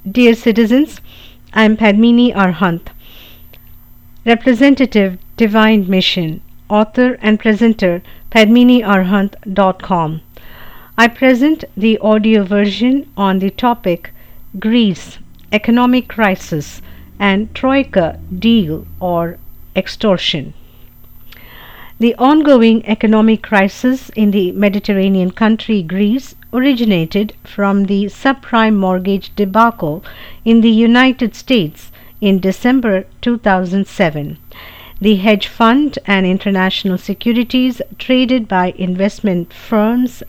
Dear citizens, I am Padmini Arhant, Representative Divine Mission, author and presenter padminiarhant.com. I present the audio version on the topic Greece, Economic Crisis and Troika Deal or Extortion. The ongoing economic crisis in the Mediterranean country Greece originated from the subprime mortgage debacle in the United States in December 2007. The hedge fund and international securities traded by investment firms,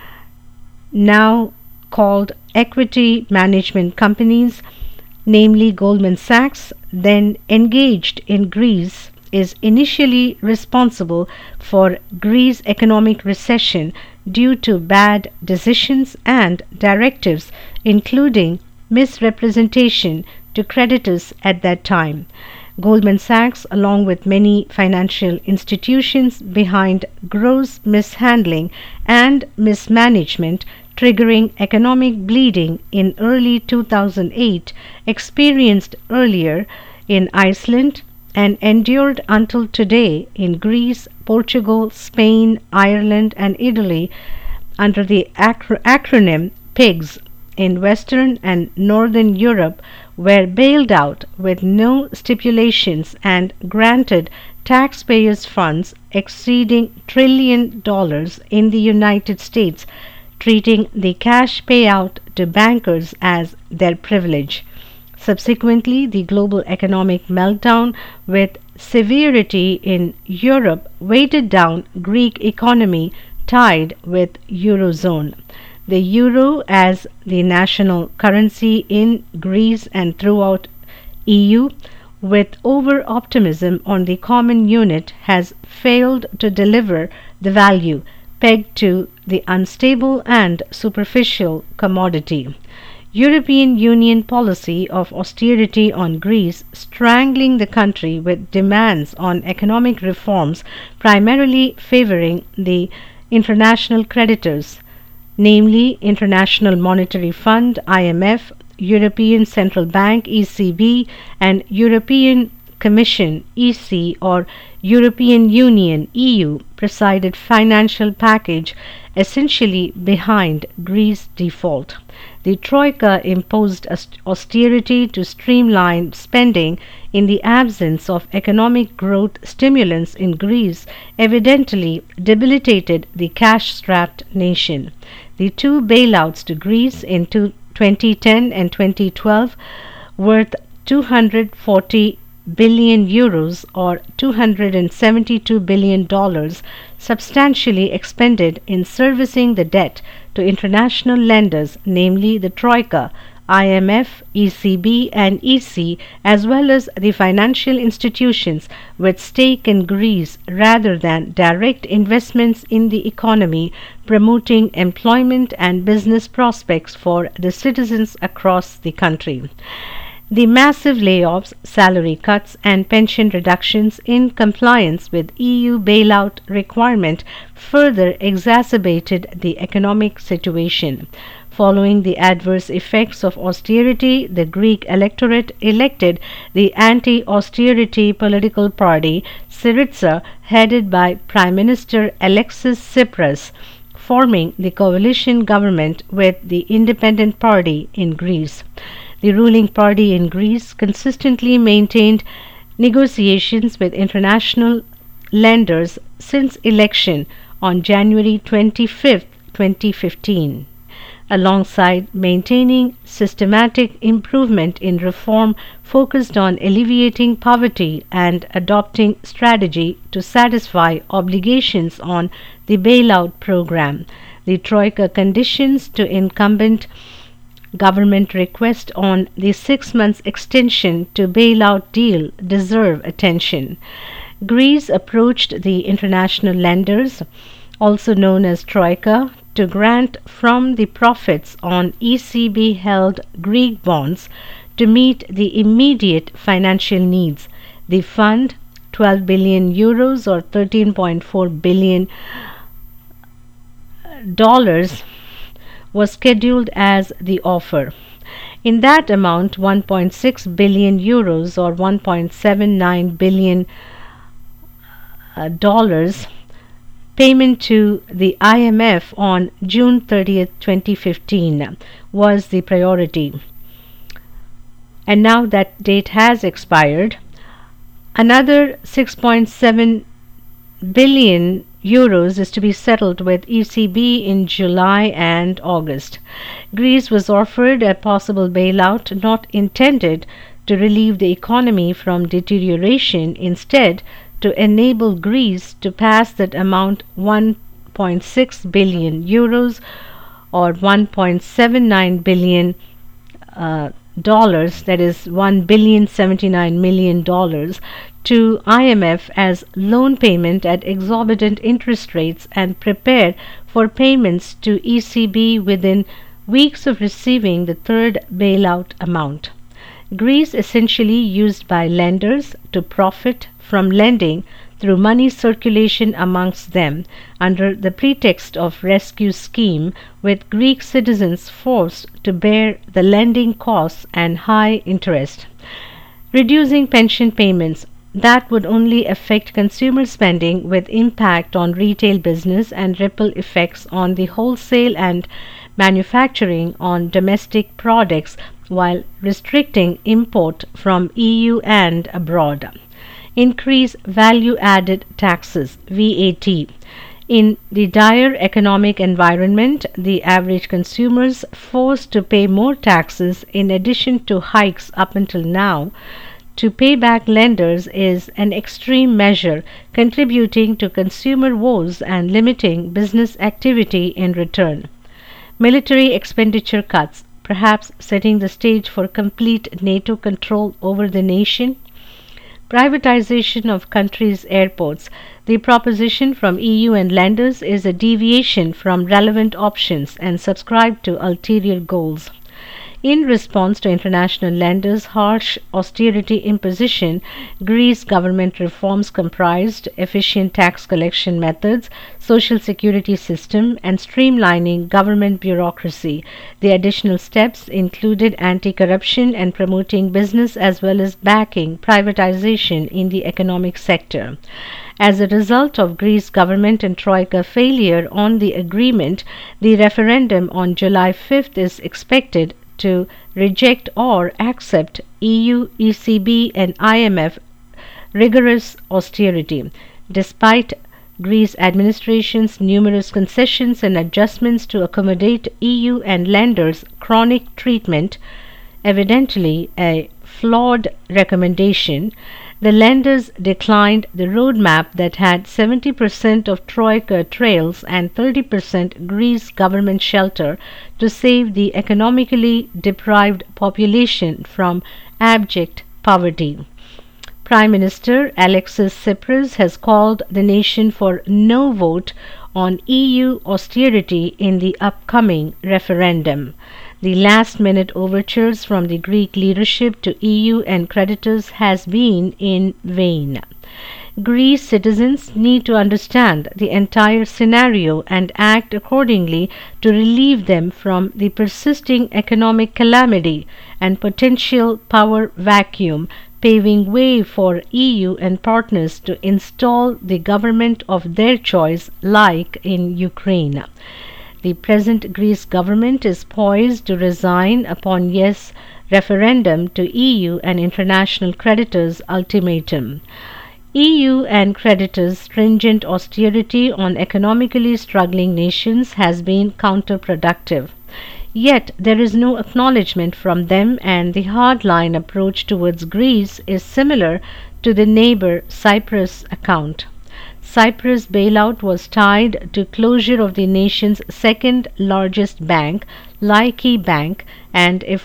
now called equity management companies, namely Goldman Sachs, then engaged in Greece, is initially responsible for Greece's economic recession due to bad decisions and directives, including misrepresentation to creditors at that time. Goldman Sachs, along with many financial institutions, behind gross mishandling and mismanagement triggering economic bleeding in early 2008, experienced earlier in Iceland, and endured until today in Greece, Portugal, Spain, Ireland, and Italy under the acronym PIGS in Western and Northern Europe, were bailed out with no stipulations and granted taxpayers' funds exceeding $1 trillion in the United States, treating the cash payout to bankers as their privilege. Subsequently, the global economic meltdown with severity in Europe weighted down Greek economy tied with Eurozone. The euro as the national currency in Greece and throughout EU, with over-optimism on the common unit, has failed to deliver the value pegged to the unstable and superficial commodity. European Union policy of austerity on Greece, strangling the country with demands on economic reforms primarily favoring the international creditors, namely International Monetary Fund (IMF), European Central Bank (ECB), and European Commission (EC) or European Union (EU) presided financial package essentially behind Greece's default. The Troika imposed austerity to streamline spending in the absence of economic growth stimulants in Greece, evidently debilitated the cash-strapped nation. The two bailouts to Greece in 2010 and 2012, worth 240 billion euros or $272 billion, substantially expended in servicing the debt to international lenders, namely the Troika, IMF, ECB, and EC, as well as the financial institutions with stake in Greece, rather than direct investments in the economy, promoting employment and business prospects for the citizens across the country. The massive layoffs, salary cuts, and pension reductions in compliance with EU bailout requirement further exacerbated the economic situation. Following the adverse effects of austerity, the Greek electorate elected the anti-austerity political party Syriza, headed by Prime Minister Alexis Tsipras, forming the coalition government with the Independent Party in Greece. The ruling party in Greece consistently maintained negotiations with international lenders since election on January 25, 2015. Alongside maintaining systematic improvement in reform focused on alleviating poverty and adopting strategy to satisfy obligations on the bailout program, the Troika conditions to incumbent government request on the 6 months extension to bailout deal deserve attention. Greece approached the international lenders, also known as Troika, to grant from the profits on ECB-held Greek bonds to meet the immediate financial needs. The fund, 12 billion euros or $13.4 billion, was scheduled as the offer. In that amount, 1.6 billion euros or 1.79 billion dollars payment to the IMF on June 30th, 2015 was the priority. And now that date has expired. Another 6.7 billion euros is to be settled with ECB in July and August. Greece was offered a possible bailout not intended to relieve the economy from deterioration, instead to enable Greece to pass that amount 1.6 billion euros or 1.79 billion dollars, that is $1,079,000,000, to IMF as loan payment at exorbitant interest rates and prepare for payments to ECB within weeks of receiving the third bailout amount. Greece essentially used by lenders to profit from lending through money circulation amongst them under the pretext of rescue scheme, with Greek citizens forced to bear the lending costs and high interest. Reducing pension payments that would only affect consumer spending, with impact on retail business and ripple effects on the wholesale and manufacturing on domestic products, while restricting import from EU and abroad. Increase value-added taxes (VAT). In the dire economic environment, the average consumers forced to pay more taxes in addition to hikes up until now to pay back lenders is an extreme measure, contributing to consumer woes and limiting business activity in return. Military expenditure cuts, perhaps setting the stage for complete NATO control over the nation. Privatization of countries' airports. The proposition from EU and lenders is a deviation from relevant options and subscribed to ulterior goals. In response to international lenders' harsh austerity imposition, Greece government reforms comprised efficient tax collection methods, social security system, and streamlining government bureaucracy. The additional steps included anti-corruption and promoting business as well as backing privatization in the economic sector. As a result of Greece government and Troika failure on the agreement, the referendum on July 5th is expected to reject or accept EU, ECB, and IMF rigorous austerity. Despite Greece administration's numerous concessions and adjustments to accommodate EU and lenders' chronic treatment, evidently a flawed recommendation, the lenders declined the roadmap that had 70% of Troika trails and 30% Greece government shelter to save the economically deprived population from abject poverty. Prime Minister Alexis Tsipras has called the nation for no vote on EU austerity in the upcoming referendum. The last-minute overtures from the Greek leadership to EU and creditors has been in vain. Greece citizens need to understand the entire scenario and act accordingly to relieve them from the persisting economic calamity and potential power vacuum, paving way for EU and partners to install the government of their choice, like in Ukraine. The present Greece government is poised to resign upon yes referendum to EU and international creditors' ultimatum. EU and creditors' stringent austerity on economically struggling nations has been counterproductive. Yet there is no acknowledgement from them, and the hardline approach towards Greece is similar to the neighbor Cyprus account. Cyprus bailout was tied to closure of the nation's second largest bank, Laiki Bank, and a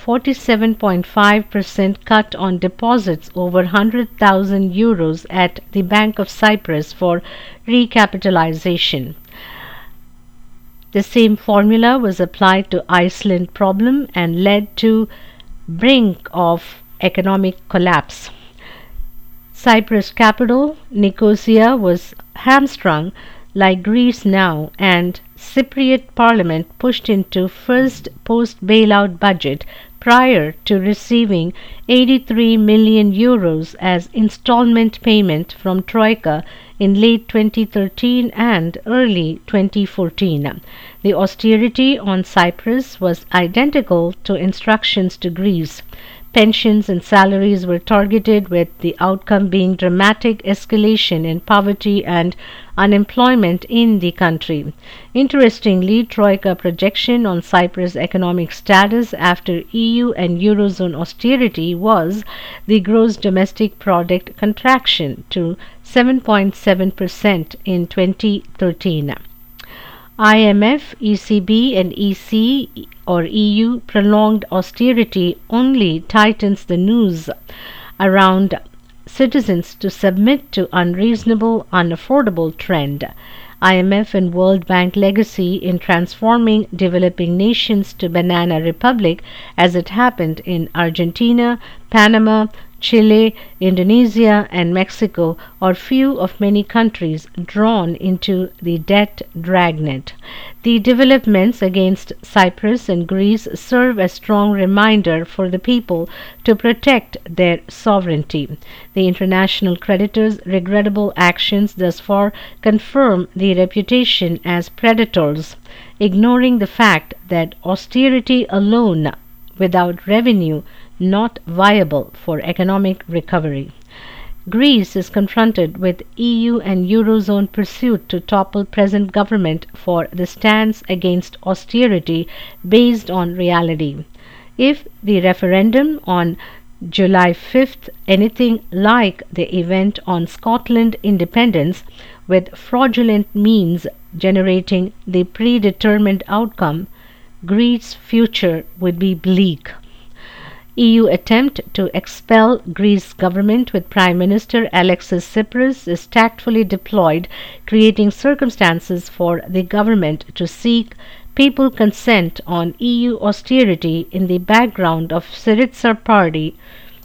47.5% cut on deposits over 100,000 euros at the Bank of Cyprus for recapitalization. The same formula was applied to Iceland problem and led to brink of economic collapse. Cyprus capital, Nicosia, was hamstrung like Greece now, and Cypriot parliament pushed into first post-bailout budget prior to receiving 83 million euros as installment payment from Troika in late 2013 and early 2014. The austerity on Cyprus was identical to instructions to Greece. Pensions and salaries were targeted, with the outcome being dramatic escalation in poverty and unemployment in the country. Interestingly, Troika projection on Cyprus' economic status after EU and Eurozone austerity was the gross domestic product contraction to 7.7% in 2013. IMF, ECB, and EC or EU prolonged austerity only tightens the noose around citizens to submit to unreasonable, unaffordable trend. IMF and World Bank legacy in transforming developing nations to banana republic, as it happened in Argentina, Panama, Chile, Indonesia, and Mexico, are few of many countries drawn into the debt dragnet. The developments against Cyprus and Greece serve as strong reminder for the people to protect their sovereignty. The international creditors' regrettable actions thus far confirm the reputation as predators, ignoring the fact that austerity alone without revenue not viable for economic recovery. Greece is confronted with EU and Eurozone pursuit to topple present government for the stance against austerity based on reality. If the referendum on July 5th anything like the event on Scotland independence, with fraudulent means generating the predetermined outcome, Greece's future would be bleak. EU attempt to expel Greece government with Prime Minister Alexis Tsipras is tactfully deployed, creating circumstances for the government to seek people consent on EU austerity in the background of Syriza party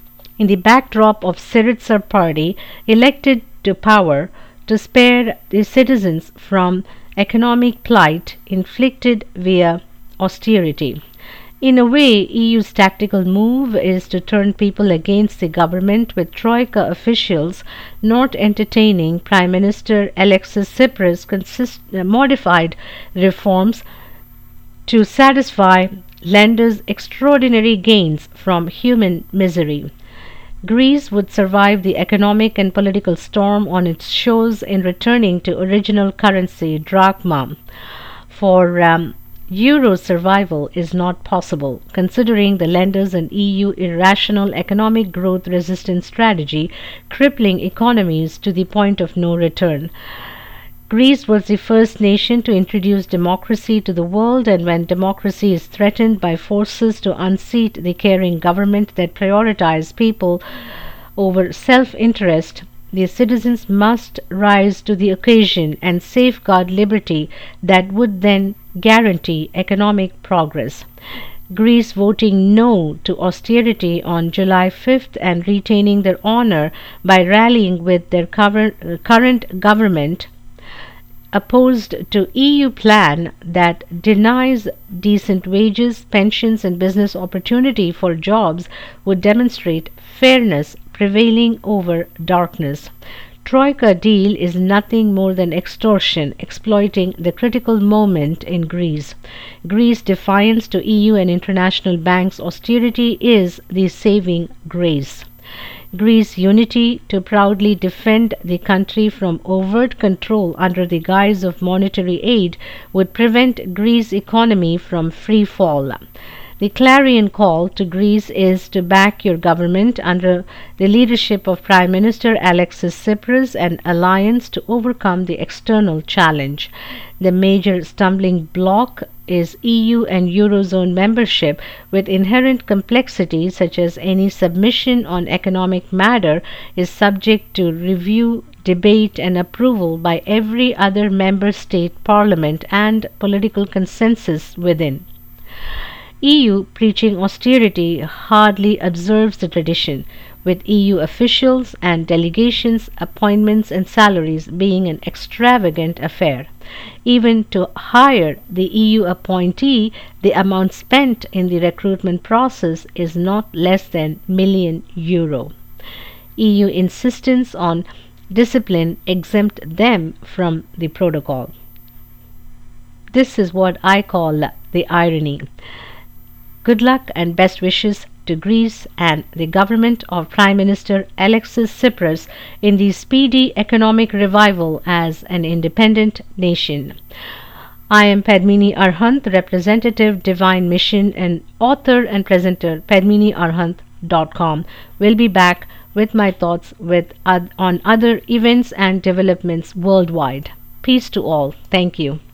elected to power to spare the citizens from economic plight inflicted via austerity. In a way, EU's tactical move is to turn people against the government, with Troika officials not entertaining Prime Minister Alexis Tsipras' modified reforms to satisfy lenders' extraordinary gains from human misery. Greece would survive the economic and political storm on its shores in returning to original currency, drachma. For Euro survival is not possible, considering the lenders and EU irrational economic growth resistance strategy, crippling economies to the point of no return. Greece was the first nation to introduce democracy to the world, and when democracy is threatened by forces to unseat the caring government that prioritizes people over self-interest, the citizens must rise to the occasion and safeguard liberty that would then guarantee economic progress. Greece voting no to austerity on July 5th and retaining their honor by rallying with their current government opposed to EU plan that denies decent wages, pensions, and business opportunity for jobs would demonstrate fairness prevailing over darkness. Troika deal is nothing more than extortion, exploiting the critical moment in Greece. Greece's defiance to EU and international banks' austerity is the saving grace. Greece's unity to proudly defend the country from overt control under the guise of monetary aid would prevent Greece's economy from free fall. The clarion call to Greece is to back your government under the leadership of Prime Minister Alexis Tsipras and alliance to overcome the external challenge. The major stumbling block is EU and Eurozone membership, with inherent complexity such as any submission on economic matter is subject to review, debate, and approval by every other member state parliament and political consensus within. EU preaching austerity hardly observes the tradition. with EU officials and delegations' appointments and salaries being an extravagant affair. Even to hire the EU appointee, the amount spent in the recruitment process is not less than million euro. EU insistence on discipline exempt them from the protocol. This is what I call the irony. Good luck and best wishes to Greece and the government of Prime Minister Alexis Tsipras in the speedy economic revival as an independent nation. I am Padmini Arhant, representative Divine Mission and author and presenter padminiarhant.com. Will be back with my thoughts on other events and developments worldwide. Peace to all. Thank you.